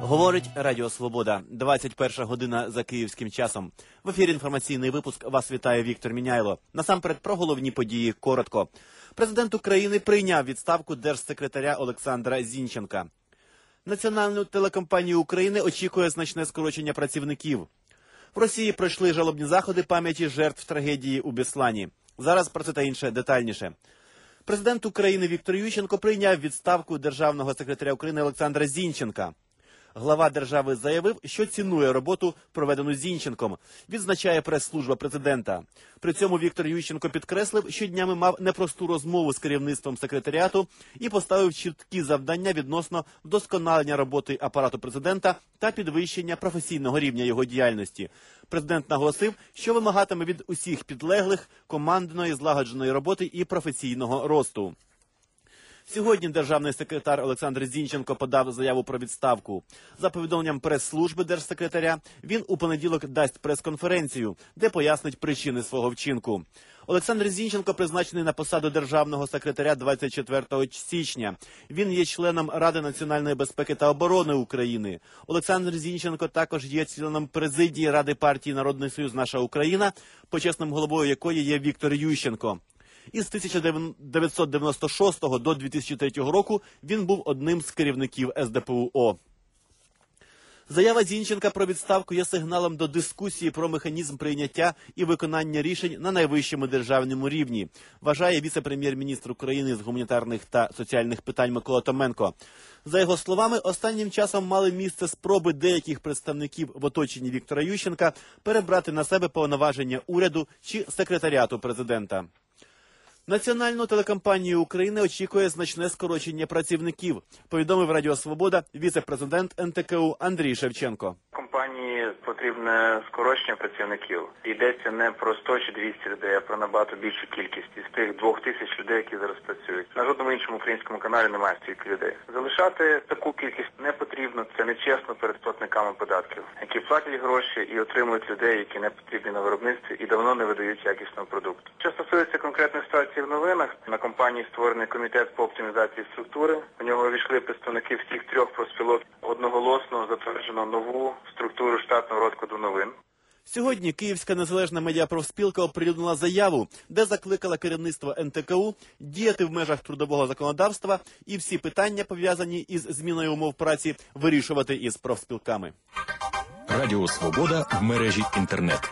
Говорить Радіо Свобода. 21 година за київським часом. В ефірі інформаційний випуск. Вас вітає Віктор Міняйло. Насамперед про головні події коротко. Президент України прийняв відставку держсекретаря Олександра Зінченка. Національну телекомпанію України очікує значне скорочення працівників. В Росії пройшли жалобні заходи пам'яті жертв трагедії у Беслані. Зараз про це та інше детальніше. Президент України Віктор Ющенко прийняв відставку державного секретаря України Олександра Зінченка. Глава держави заявив, що цінує роботу, проведену Зінченком, відзначає прес-служба президента. При цьому Віктор Ющенко підкреслив, що днями мав непросту розмову з керівництвом секретаріату і поставив чіткі завдання відносно вдосконалення роботи апарату президента та підвищення професійного рівня його діяльності. Президент наголосив, що вимагатиме від усіх підлеглих командної злагодженої роботи і професійного росту. Сьогодні державний секретар Олександр Зінченко подав заяву про відставку. За повідомленням прес-служби держсекретаря, він у понеділок дасть прес-конференцію, де пояснить причини свого вчинку. Олександр Зінченко призначений на посаду державного секретаря 24 січня. Він є членом Ради національної безпеки та оборони України. Олександр Зінченко також є членом президії Ради партії «Народний союз. Наша Україна», почесним головою якої є Віктор Ющенко. Із 1996 до 2003 року він був одним з керівників СДПУ-О. Заява Зінченка про відставку є сигналом до дискусії про механізм прийняття і виконання рішень на найвищому державному рівні, вважає віце-прем'єр-міністр України з гуманітарних та соціальних питань Микола Томенко. За його словами, останнім часом мали місце спроби деяких представників в оточенні Віктора Ющенка перебрати на себе повноваження уряду чи секретаріату президента. Національну телекомпанію України очікує значне скорочення працівників, повідомив Радіо Свобода віце-президент НТКУ Андрій Шевченко. Компанії потрібне скорочення працівників. Йдеться не про 100 чи 200 людей, а про набагато більшу кількість із тих 2000 людей, які зараз працюють. На жодному іншому українському каналі немає стільки людей. Залишати таку кількість не потрібно, це нечесно перед платниками податків, які платять гроші і отримують людей, які не потрібні на виробництві і давно не видають якісного продукту. Що стосується конкретної ситуації в новинах, на компанії створений комітет по оптимізації структури. У нього увійшли представники всіх трьох профспілок. Одноголосно затверджено нову структуру штатного розкладу новин. Сьогодні Київська незалежна медіапрофспілка оприлюднила заяву, де закликала керівництво НТКУ діяти в межах трудового законодавства і всі питання, пов'язані із зміною умов праці, вирішувати із профспілками. Радіо Свобода в мережі інтернет.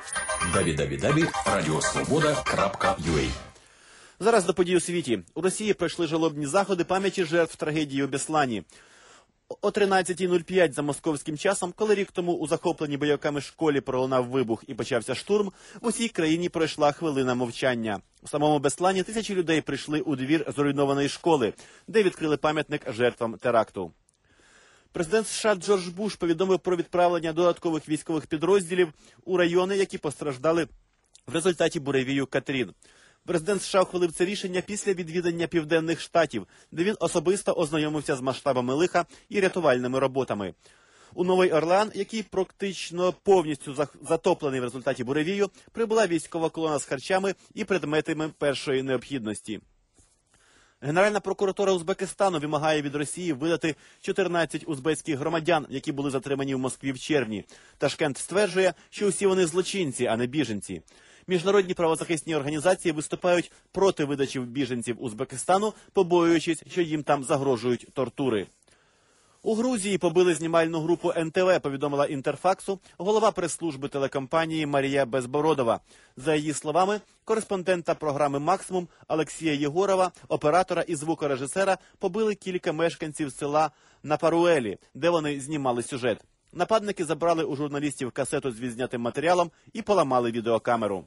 www.radiosvoboda.ua. Зараз до подій у світі. У Росії пройшли жалобні заходи пам'яті жертв трагедії у Беслані. О 13:05 за московським часом, коли рік тому у захопленій бойовиками школі пролунав вибух і почався штурм, в усій країні пройшла хвилина мовчання. У самому Беслані тисячі людей прийшли у двір зруйнованої школи, де відкрили пам'ятник жертвам теракту. Президент США Джордж Буш повідомив про відправлення додаткових військових підрозділів у райони, які постраждали в результаті буревію Катрін. Президент США ухвалив це рішення після відвідання Південних Штатів, де він особисто ознайомився з масштабами лиха і рятувальними роботами. У Новий Орлеан, який практично повністю затоплений в результаті буревію, прибула військова колона з харчами і предметами першої необхідності. Генеральна прокуратура Узбекистану вимагає від Росії видати 14 узбекських громадян, які були затримані в Москві в червні. Ташкент стверджує, що усі вони злочинці, а не біженці. Міжнародні правозахисні організації виступають проти видачі біженців Узбекистану, побоюючись, що їм там загрожують тортури. У Грузії побили знімальну групу НТВ, повідомила Інтерфаксу голова прес-служби телекомпанії Марія Безбородова. За її словами, кореспондента програми «Максимум» Олексія Єгорова, оператора і звукорежисера, побили кілька мешканців села Напаруелі, де вони знімали сюжет. Нападники забрали у журналістів касету з відзнятим матеріалом і поламали відеокамеру.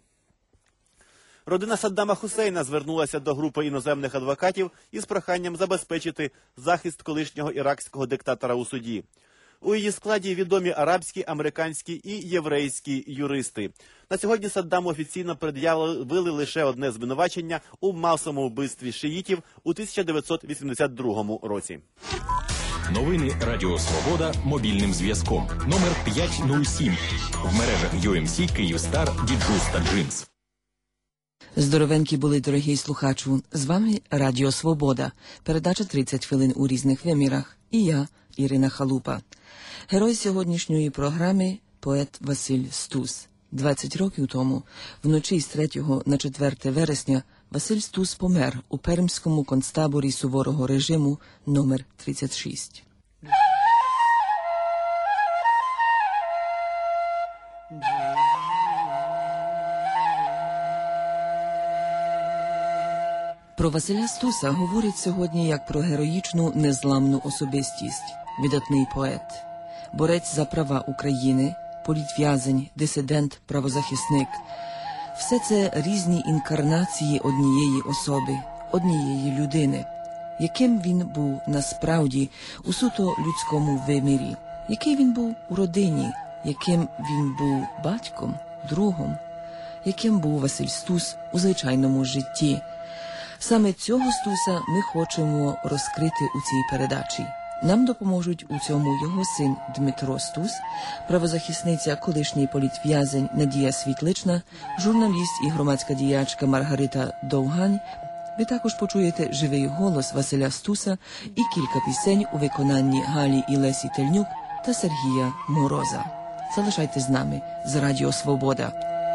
Родина Саддама Хусейна звернулася до групи іноземних адвокатів із проханням забезпечити захист колишнього іракського диктатора у суді. У її складі відомі арабські, американські і єврейські юристи. На сьогодні Саддаму офіційно пред'явили лише одне звинувачення у масовому вбивстві шиїтів у 1982 році. Новини Радіо Свобода мобільним зв'язком. Номер 507. В мережах UMC, Київстар, Діджус та Джинс. Здоровенькі були, дорогий слухачу. З вами Радіо Свобода. Передача 30 хвилин у різних вимірах. і я, Ірина Халупа. Герой сьогоднішньої програми – поет Василь Стус. 20 років тому, вночі з 3 на 4 вересня, Василь Стус помер у пермському концтаборі суворого режиму номер 36. Про Василя Стуса говорять сьогодні як про героїчну незламну особистість, видатний поет, борець за права України, політв'язень, дисидент, правозахисник. Все це різні інкарнації однієї особи, однієї людини. Яким він був насправді у суто людському вимірі, який він був у родині, яким він був батьком, другом, яким був Василь Стус у звичайному житті. Саме цього Стуса ми хочемо розкрити у цій передачі. Нам допоможуть у цьому його син Дмитро Стус, правозахисниця, колишній політв'язень Надія Світлична, журналіст і громадська діячка Маргарита Довгань. Ви також почуєте живий голос Василя Стуса і кілька пісень у виконанні Галі і Лесі Тельнюк та Сергія Мороза. Залишайтесь з нами з Радіо Свобода.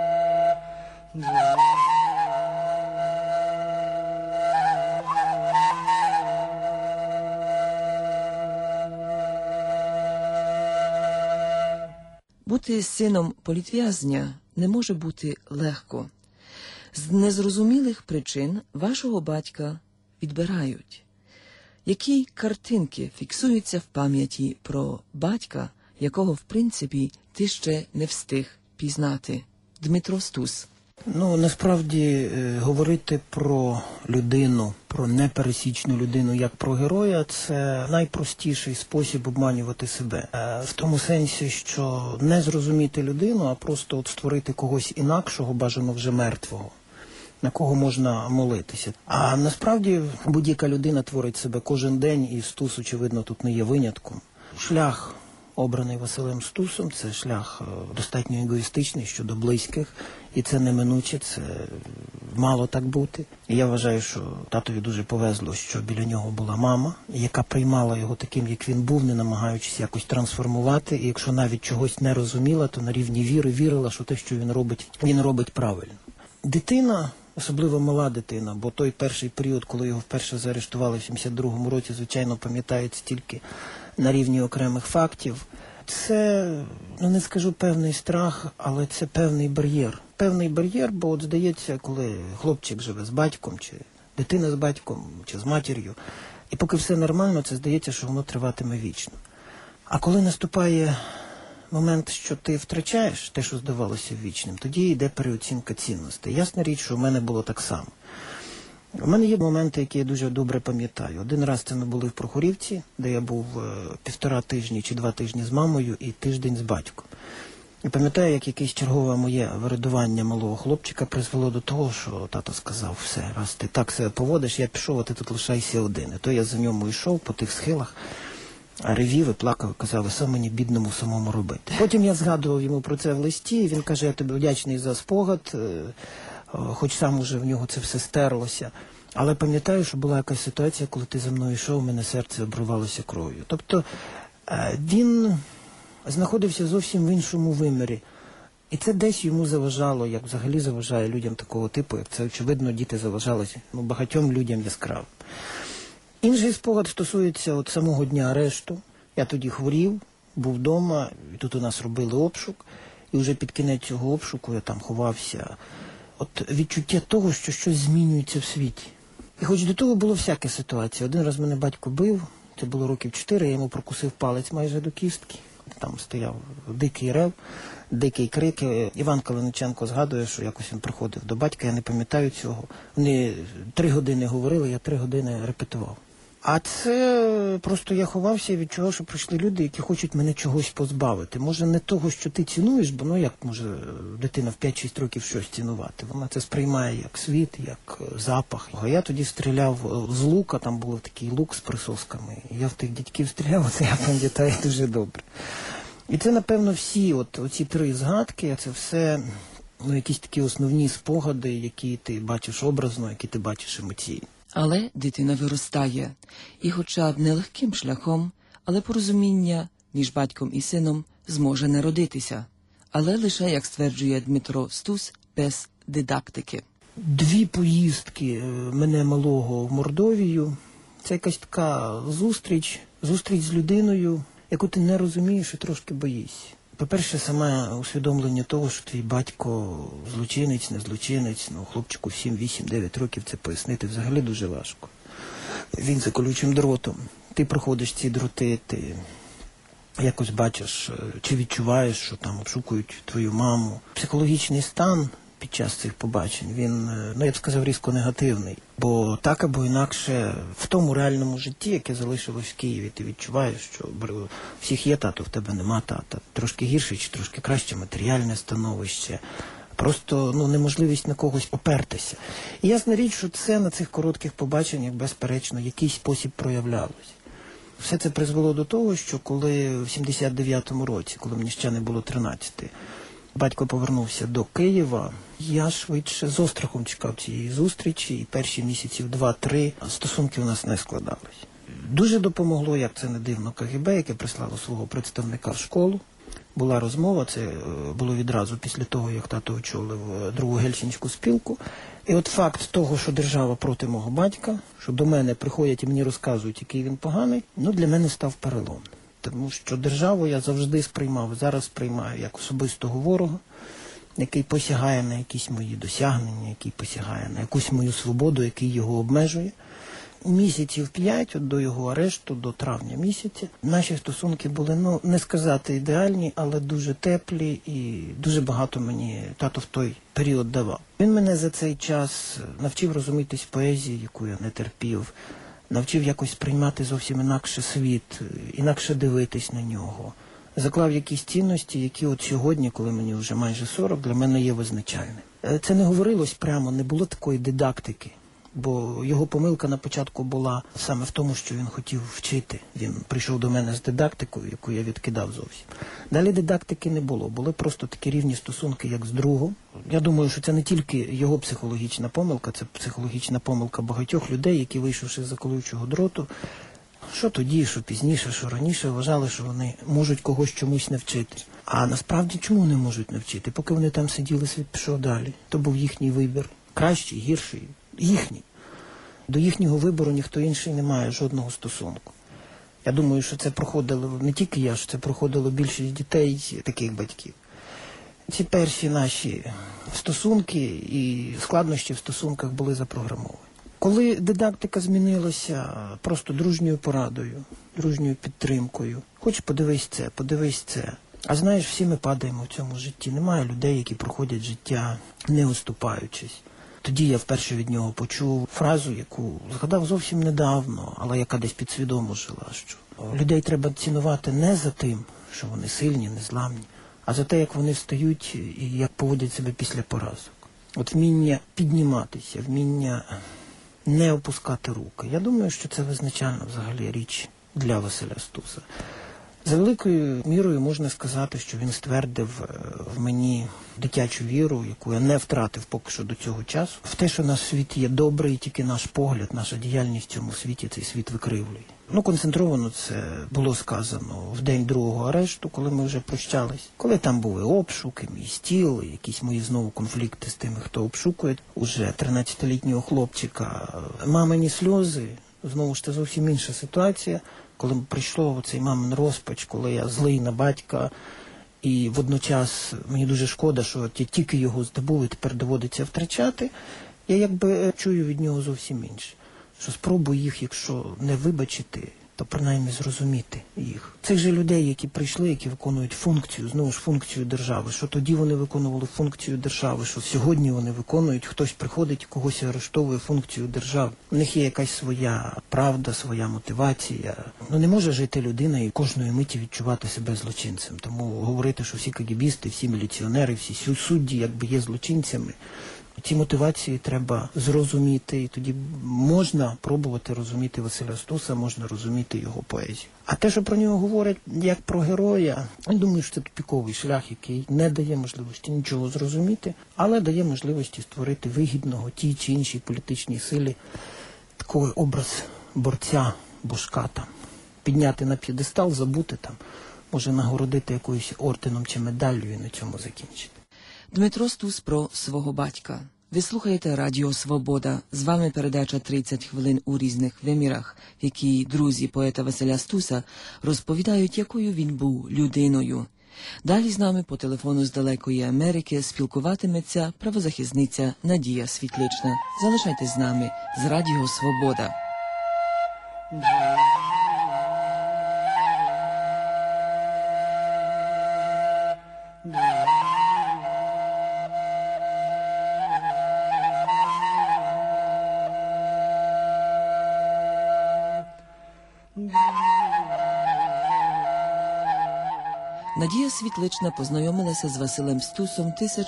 Бути сином політв'язня не може бути легко. З незрозумілих причин вашого батька відбирають. Які картинки фіксуються в пам'яті про батька, якого, в принципі, ти ще не встиг пізнати? Дмитро Стус. Насправді, говорити про людину, про непересічну людину, як про героя, це найпростіший спосіб обманювати себе. В тому сенсі, що не зрозуміти людину, а просто створити когось інакшого, бажано вже мертвого, на кого можна молитися. А насправді будь-яка людина творить себе кожен день, і Стус, очевидно, тут не є винятком. Шлях, обраний Василем Стусом, це шлях достатньо егоїстичний щодо близьких, і це неминуче, це мало так бути. І я вважаю, що татові дуже повезло, що біля нього була мама, яка приймала його таким, як він був, не намагаючись якось трансформувати, і якщо навіть чогось не розуміла, то на рівні віри вірила, що те, що він робить правильно. Дитина, особливо мала дитина, бо той перший період, коли його вперше заарештували в 72-му році, звичайно, пам'ятається тільки на рівні окремих фактів. Це, не скажу певний страх, але це певний бар'єр. Певний бар'єр, бо здається, коли хлопчик живе з батьком, чи дитина з батьком, чи з матір'ю, і поки все нормально, це здається, що воно триватиме вічно. А коли наступає момент, що ти втрачаєш те, що здавалося вічним, тоді йде переоцінка цінностей. Ясна річ, що в мене було так само. У мене є моменти, які я дуже добре пам'ятаю. Один раз це ми були в Прохорівці, де я був 1,5 тижні чи 2 тижні з мамою і тиждень з батьком. І пам'ятаю, як якесь чергове моє вирадування малого хлопчика призвело до того, що тато сказав: все, раз ти так себе поводиш, я пішов, а ти тут лишайся один. І то я за ньому йшов по тих схилах, ревів і плакав, і казав: що мені бідному самому робити. Потім я згадував йому про це в листі, і він каже: я тобі вдячний за спогад, хоч сам уже в нього це все стерлося. Але пам'ятаю, що була якась ситуація, коли ти за мною йшов, у мене серце обривалося кров'ю. Тобто він знаходився зовсім в іншому вимірі. І це десь йому заважало, як взагалі заважає людям такого типу, як це, очевидно, діти заважали багатьом людям яскраво. Інший спогад стосується самого дня арешту. Я тоді хворів, був вдома, і тут у нас робили обшук. І вже під кінець цього обшуку я там ховався. Відчуття того, що щось змінюється в світі. І хоч до того було всяке ситуація. Один раз мене батько бив, це було років 4, я йому прокусив палець майже до кістки. Там стояв дикий рев, дикий крик. Іван Калиниченко згадує, що якось він приходив до батька, я не пам'ятаю цього. Вони 3 години говорили, я 3 години репетував. А це просто я ховався від чого, що прийшли люди, які хочуть мене чогось позбавити. Може, не того, що ти цінуєш, бо як може дитина в 5-6 років щось цінувати? Вона це сприймає як світ, як запах. А я тоді стріляв з лука, там був такий лук з присосками. Я в тих дядьків стріляв, це я пам'ятаю дуже добре. І це, напевно, всі оці 3 згадки, це все якісь такі основні спогади, які ти бачиш образно, які ти бачиш емоційно. Але дитина виростає, і хоча б нелегким шляхом, Але порозуміння між батьком і сином зможе народитися. Але лише, як стверджує Дмитро Стус, без дидактики. 2 поїздки мене малого в Мордовію. Це якась така зустріч з людиною, яку ти не розумієш і трошки боїшся. По-перше, саме усвідомлення того, що твій батько злочинець, не злочинець, хлопчику 7, 8, 9 років це пояснити взагалі дуже важко. Він за колючим дротом. Ти проходиш ці дроти, ти якось бачиш чи відчуваєш, що там обшукують твою маму. Психологічний стан під час цих побачень, він, я б сказав, різко негативний. Бо так або інакше в тому реальному житті, яке залишилось в Києві, ти відчуваєш, що всіх є тато, в тебе нема тата. Трошки гірше чи трошки краще матеріальне становище. Просто неможливість на когось опертися. І ясна річ, що це на цих коротких побаченнях, безперечно, якийсь спосіб проявлялось. Все це призвело до того, що коли в 79-му році, коли мені ще не було 13, батько повернувся до Києва, я швидше з острахом чекав цієї зустрічі, і перші місяців 2-3 стосунки у нас не складались. Дуже допомогло, як це не дивно, КГБ, яке прислало свого представника в школу. Була розмова, це було відразу після того, як тато очолив другу Гельсінську спілку. І от факт того, що держава проти мого батька, що до мене приходять і мені розказують, який він поганий, для мене став переломним. Тому що державу я завжди сприймав, зараз сприймаю як особистого ворога, який посягає на якісь мої досягнення, який посягає на якусь мою свободу, який його обмежує. Місяців 5 до його арешту, до травня місяця, наші стосунки були, не сказати ідеальні, але дуже теплі, і дуже багато мені тато в той період давав. Він мене за цей час навчив розумітись в поезії, яку я не терпів, навчив якось сприймати зовсім інакше світ, інакше дивитись на нього. Заклав якісь цінності, які от сьогодні, коли мені вже майже 40, для мене є визначальними. Це не говорилось прямо, не було такої дидактики. Бо його помилка на початку була саме в тому, що він хотів вчити. Він прийшов до мене з дидактикою, яку я відкидав зовсім. Далі дидактики не було. Були просто такі рівні стосунки, як з другом. Я думаю, що це не тільки його психологічна помилка, це психологічна помилка багатьох людей, які, вийшовши з-за колючого дроту, що тоді, що пізніше, що раніше, вважали, що вони можуть когось чомусь навчити. А насправді чому не можуть навчити? Поки вони там сиділи, світ пішов далі. То був їхній вибір. Кращий, гірший. Їхній. До їхнього вибору ніхто інший не має жодного стосунку. Я думаю, що це проходило не тільки я, що це проходило більшість дітей таких батьків. Ці перші наші стосунки і складнощі в стосунках були запрограмовані. Коли дидактика змінилася просто дружньою порадою, дружньою підтримкою, хоч подивись це. А знаєш, всі ми падаємо в цьому житті. Немає людей, які проходять життя не уступаючись. Тоді я вперше від нього почув фразу, яку згадав зовсім недавно, але яка десь підсвідомо жила, що людей треба цінувати не за тим, що вони сильні, незламні, а за те, як вони встають і як поводять себе після поразок. От вміння підніматися, вміння не опускати руки. Я думаю, що це визначальна взагалі річ для Василя Стуса. За великою мірою можна сказати, що він ствердив в мені дитячу віру, яку я не втратив поки що до цього часу, в те, що наш світ є добрий, і тільки наш погляд, наша діяльність в цьому світі цей світ викривлює. Концентровано це було сказано в день другого арешту, коли ми вже прощались. Коли там були обшуки, мій стіл, якісь мої знову конфлікти з тими, хто обшукує уже 13-літнього хлопчика. Мамині сльози, знову ж це зовсім інша ситуація. Коли прийшло цей мамин розпач, коли я злий на батька, і водночас мені дуже шкода, що я тільки його здобув і тепер доводиться втрачати, я якби чую від нього зовсім інше. Що спробую їх, якщо не вибачити, то принаймні зрозуміти їх. Цих же людей, які прийшли, які виконують функцію, знову ж функцію держави, що тоді вони виконували функцію держави, що сьогодні вони виконують, хтось приходить і когось арештовує функцію держави. У них є якась своя правда, своя мотивація. Не може жити людина і кожної миті відчувати себе злочинцем. Тому говорити, що всі кагібісти, всі міліціонери, всі судді якби є злочинцями, ці мотивації треба зрозуміти, і тоді можна пробувати розуміти Василя Стуса, можна розуміти його поезію. А те, що про нього говорять як про героя, я думаю, що це тупіковий шлях, який не дає можливості нічого зрозуміти, але дає можливості створити вигідного тій чи іншій політичній силі такий образ борця, божка там, підняти на п'єдестал, забути там, може нагородити якоюсь орденом чи медаллю і на цьому закінчити. Дмитро Стус про свого батька. Ви слухаєте Радіо Свобода. З вами передача «30 хвилин у різних вимірах», в якій друзі поета Василя Стуса розповідають, якою він був людиною. Далі з нами по телефону з далекої Америки спілкуватиметься правозахисниця Надія Світлична. Залишайтесь з нами з Радіо Свобода. Надія Світлична познайомилася з Василем Стусом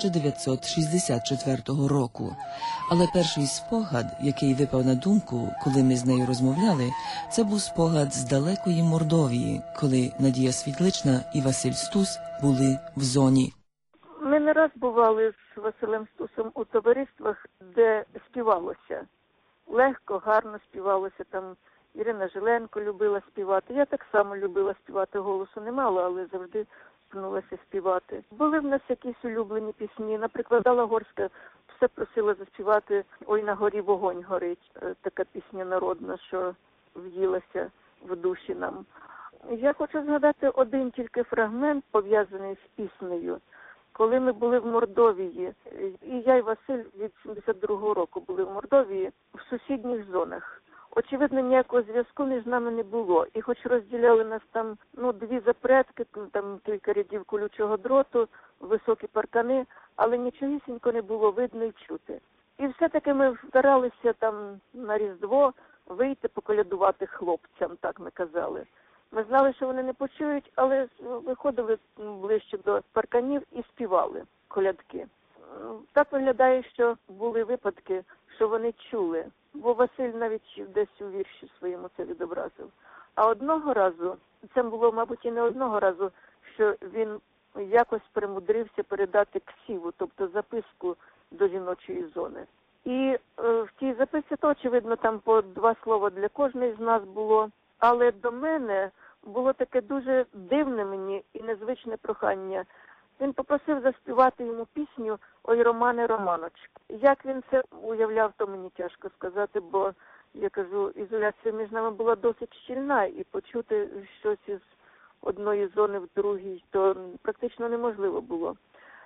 1964 року. Але перший спогад, який випав на думку, коли ми з нею розмовляли, це був спогад з далекої Мордовії, коли Надія Світлична і Василь Стус були в зоні. Ми не раз бували з Василем Стусом у товариствах, де співалося. Легко, гарно співалося. Там Ірина Жиленко любила співати. Я так само любила співати, голосу не мало, але завжди пнулася співати. Були в нас якісь улюблені пісні. Наприклад, Алла Горська все просила заспівати «Ой, на горі вогонь горить». Така пісня народна, що в'їлася в душі нам. Я хочу згадати один тільки фрагмент, пов'язаний з піснею. Коли ми були в Мордовії, і я і Василь від 72-го року були в Мордовії, в сусідніх зонах. Очевидно, ніякого зв'язку між нами не було. І хоч розділяли нас там, дві запретки, там кілька рядів колючого дроту, високі паркани, але нічогісінько не було видно і чути. І все-таки ми старалися там на Різдво вийти поколядувати хлопцям, так ми казали. Ми знали, що вони не почують, але виходили ближче до парканів і співали колядки. Так виглядає, що були випадки, що вони чули. Бо Василь навіть десь у вірші своєму це відобразив. А одного разу, це було, мабуть, і не одного разу, що він якось примудрився передати ксіву, тобто записку до жіночої зони. І в тій записці, то, очевидно, там по 2 слова для кожної з нас було. Але до мене було таке дуже дивне мені і незвичне прохання. Він попросив заспівати йому пісню «Ой, Романе, Романочку». Як він це уявляв, то мені тяжко сказати, бо, я кажу, ізоляція між нами була досить щільна, і почути щось із одної зони в другій, то практично неможливо було.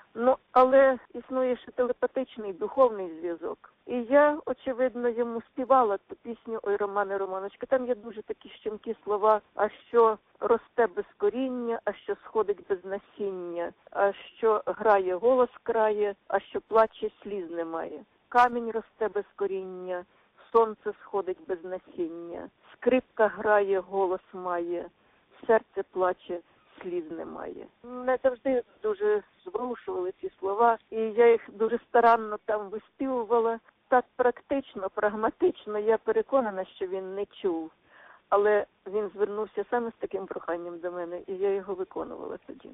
Але існує ще телепатичний, духовний зв'язок. І я, очевидно, йому співала ту пісню «Ой, Романе, Романочка». Там є дуже такі щемкі слова, а що росте без коріння, а що сходить без насіння, а що грає, голос крає, а що плаче, сліз немає. Камінь росте без коріння, сонце сходить без насіння, скрипка грає, голос має, серце плаче, сліз немає. Мене завжди дуже зворушували ці слова, і я їх дуже старанно там виспівувала. Так практично, прагматично, я переконана, що він не чув. Але він звернувся саме з таким проханням до мене, і я його виконувала тоді.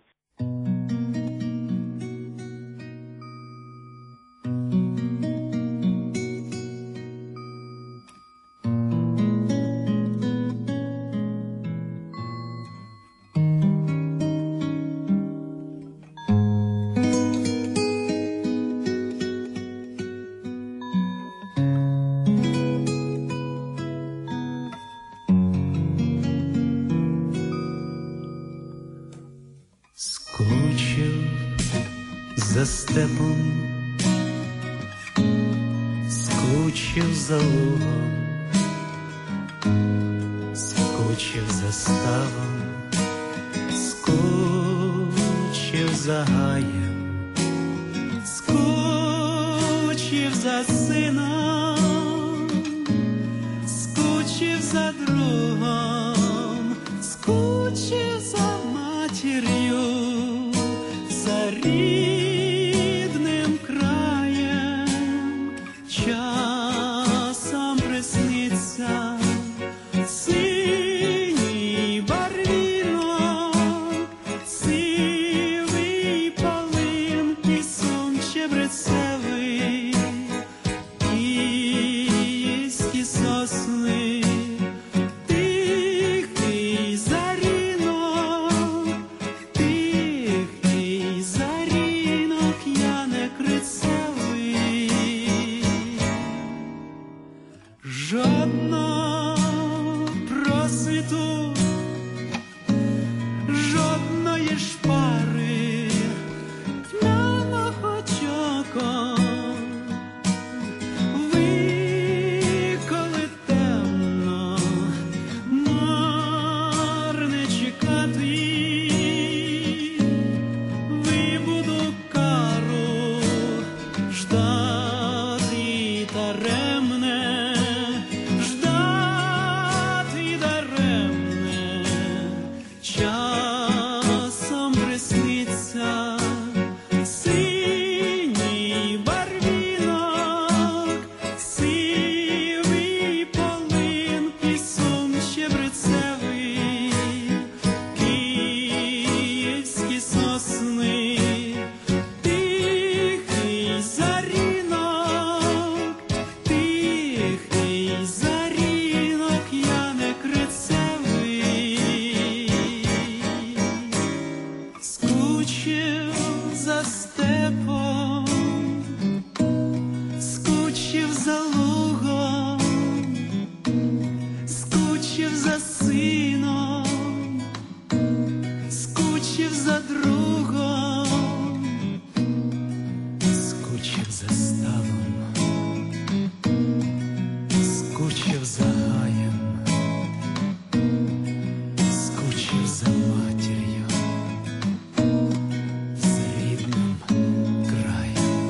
За степом, скучив за лугом, скучив за ставом, скучив за гаєм, скучив за сином, скучив за другом, скучив за матір'ю, за рідним краєм. Часом присниться синій барвінок, сивий полин. жодного просвіту, жодної шпари для мого чоко. Ви, коли темно, марне чекати, ви буду кару ждати даремне, ждати даремне. Часом присниться синій барвінок, сивий полин, пісун щебрецевий, київські сосни, тихий зарінок, я не крицевий. Скучив за степом, скучив за лугом, скучив за сином, скучив за другом, скучив за ставом, скучив за гаєм, скучив за матір'ю, за рідним краєм.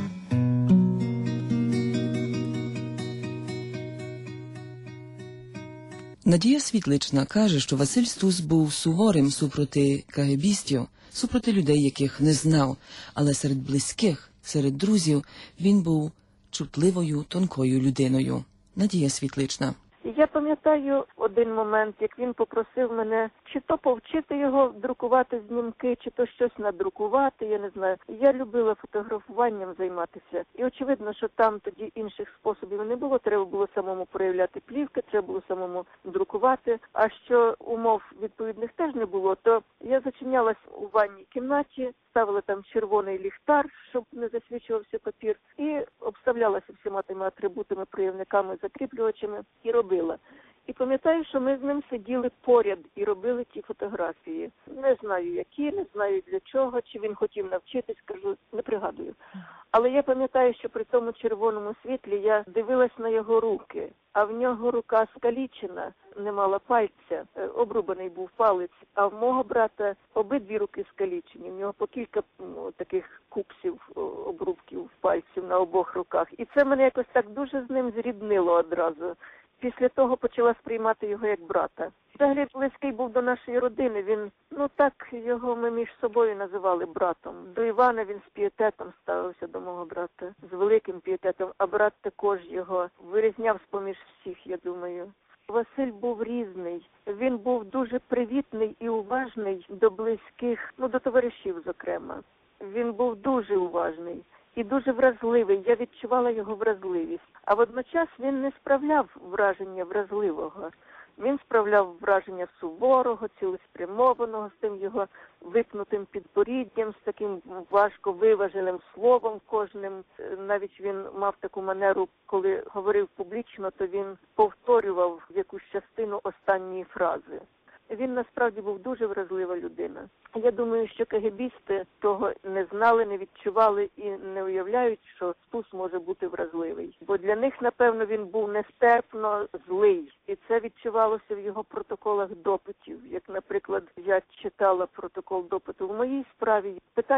Надія Світлична каже, що Василь Стус був суворим супроти кагебістів, супроти людей, яких не знав, але серед близьких, серед друзів він був чутливою, тонкою людиною. Надія Світлична. Я пам'ятаю один момент, як він попросив мене чи то повчити його друкувати знімки, чи то щось надрукувати, я не знаю. Я любила фотографуванням займатися. І очевидно, що там тоді інших способів не було. Треба було самому проявляти плівки, треба було самому друкувати. А що умов відповідних теж не було, то я зачинялась у ванній кімнаті, ставила там червоний ліхтар, щоб не засвічувався папір, і обставлялася всіма тими атрибутами, проявниками, закріплювачами і робила. І пам'ятаю, що ми з ним сиділи поряд і робили ті фотографії. Не знаю які, не знаю для чого, чи він хотів навчитись, кажу, не пригадую. Але я пам'ятаю, що при тому червоному світлі я дивилась на його руки, а в нього рука скалічена, не мала пальця, обрубаний був палець, а в мого брата обидві руки скалічені, в нього по кілька таких куксів, обрубків пальців на обох руках. І це мене якось так дуже з ним зріднило одразу. Після того почала сприймати його як брата. Взагалі близький був до нашої родини, він, так його ми між собою називали братом. До Івана він з пієтетом ставився до мого брата, з великим пієтетом, а брат також його вирізняв з-поміж всіх, я думаю. Василь був різний, він був дуже привітний і уважний до близьких, до товаришів, зокрема. Він був дуже уважний і дуже вразливий, я відчувала його вразливість. А водночас він не справляв враження вразливого. Він справляв враження суворого, цілеспрямованого, з тим його випнутим підборіддям, з таким важко виваженим словом кожним. Навіть він мав таку манеру, коли говорив публічно, то він повторював якусь частину останньої фрази. Він насправді був дуже вразлива людина. Я думаю, що кагебісти того не знали, не відчували і не уявляють, що Стус може бути вразливий. Бо для них, напевно, він був нестерпно злий. І це відчувалося в його протоколах допитів. Як, наприклад, я читала протокол допиту в моїй справі.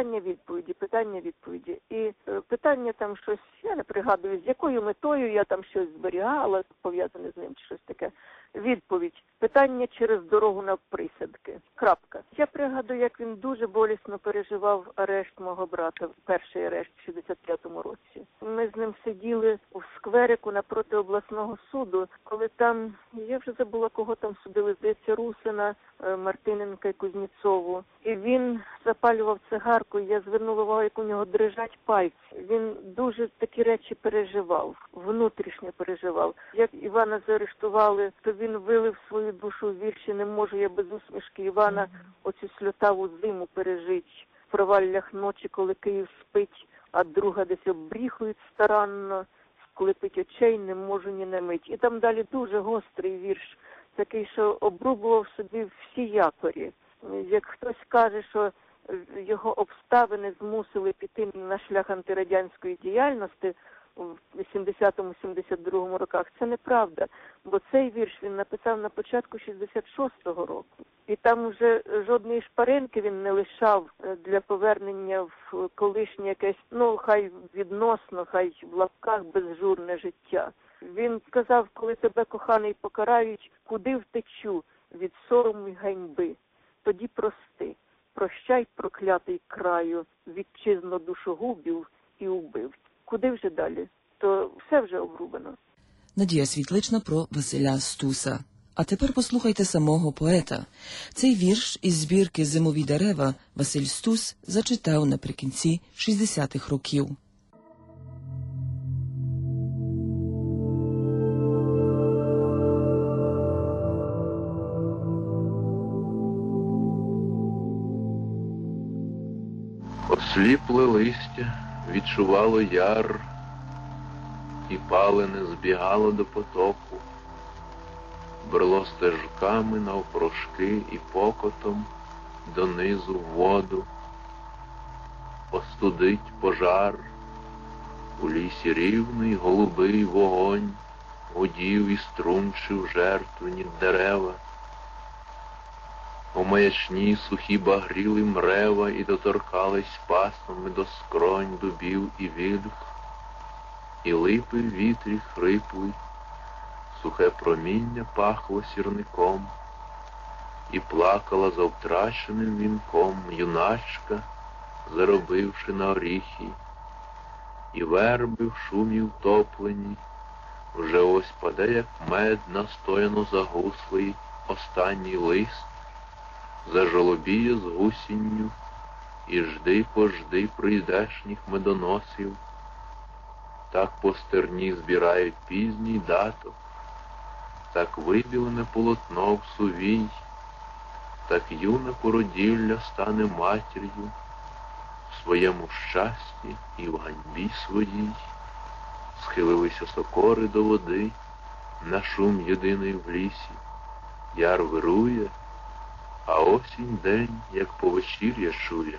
Питання-відповіді. І питання там щось, я не пригадую, з якою метою я там щось зберігала, пов'язане з ним чи щось таке. Відповідь. Питання через дорогу на присядки. Крапка. Я пригадую, як він дуже болісно переживав арешт мого брата, перший арешт в 65-му році. Ми з ним сиділи у скверику напроти обласного суду, коли там, я вже забула, кого там судили, здається, Русина, Мартиненка і Кузнєцову. І він запалював цигарку, і я звернула увагу, як у нього дрижать пальці. Він дуже такі речі переживав, внутрішньо переживав. Як Івана заарештували, то він вилив свою душу в вірші «Не можу я без усмішки Івана оцю сльотаву зиму пережить. В проваллях ночі, коли Київ спить, а друга десь обріхують старанно. коли пить очей, не можу ні на мить. І там далі дуже гострий вірш, такий, що обрубував собі всі якорі. Як хтось каже, що його обставини змусили піти на шлях антирадянської діяльності в 80-72 роках, це неправда, бо цей вірш він написав на початку 66-го року. І там вже жодної шпаринки він не лишав для повернення в колишнє якесь, хай відносно, хай в лапках безжурне життя. Він сказав, коли тебе, коханий, покарають, куди втечу від сорому й ганьби, тоді прости. Прощай, проклятий краю, вітчизно душогубів і убивць. Куди вже далі? То все вже обрубано. Надія Світлична про Василя Стуса. А тепер послухайте самого поета. Цей вірш із збірки «Зимові дерева» Василь Стус зачитав наприкінці 60-х років. Осліпле листя відчувало яр, і палене збігало до потоку, брело стежками навпрошки і покотом донизу в воду. Остудить пожар, у лісі рівний голубий вогонь гудів і струнчив жертвені дерева. У маячні сухі багріли мрева і доторкались пасмами до скронь дубів і вільх, і липи в вітрі хрипли, сухе проміння пахло сірником, і плакала за втраченим вінком юначка, заробивши на оріхи, і верби в шумі втоплені, вже ось паде, як мед, настояно загуслий останній лист, зажолобіє з гусінню, і жди прийдешніх медоносів. Так по стерні збирають пізній даток, так вибілене полотно в сувій, так юна породілля стане матір'ю в своєму щасті і в ганьбі своїй. Схилилися сокори до води, на шум єдиний в лісі. Яр вирує, а осінь день, як повечір'я чує,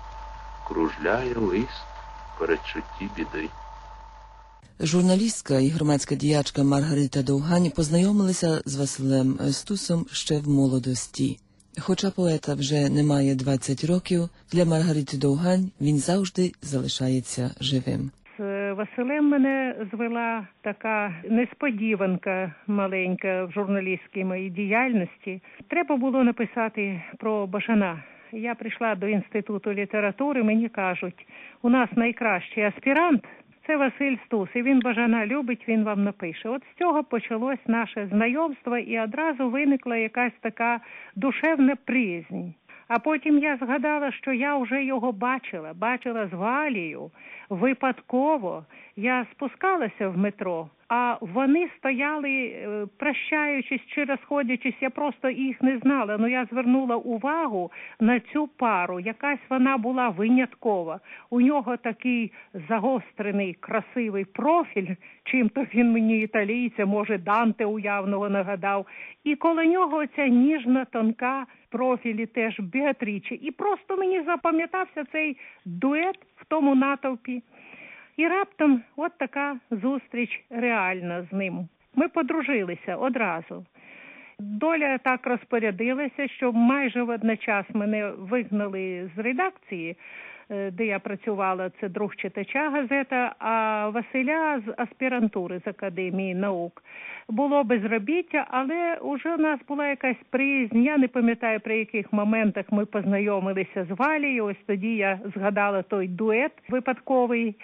кружляє лист в передчутті біди. Журналістка і громадська діячка Маргарита Довгань познайомилися з Василем Стусом ще в молодості. Хоча поета вже не має 20 років, для Маргарити Довгань він завжди залишається живим. З Василем мене звела така несподіванка маленька в журналістській моїй діяльності. Треба було написати про Бажана. Я прийшла до Інституту літератури, мені кажуть, у нас найкращий аспірант – це Василь Стус, і він Бажана любить, він вам напише. От з цього почалось наше знайомство, і одразу виникла якась така душевна приязнь. А потім я згадала, що я вже його бачила з Валією, випадково. Я спускалася в метро, а вони стояли, прощаючись чи розходячись, я просто їх не знала, але я звернула увагу на цю пару, якась вона була виняткова. У нього такий загострений, красивий профіль, чим-то він мені італійця, може Данте уявного нагадав, і коло нього ця ніжна, тонка профілі теж Беатріче. І просто мені запам'ятався цей дует в тому натовпі. І раптом от така зустріч реальна з ним. Ми подружилися одразу. Доля так розпорядилася, що майже водночас мене вигнали з редакції, де я працювала, це «Друг читача» газета, а Василя з аспірантури з Академії наук. Було безробіття, але уже у нас була якась приязнь. Я не пам'ятаю, при яких моментах ми познайомилися з Валією. Ось тоді я згадала той дует випадковий.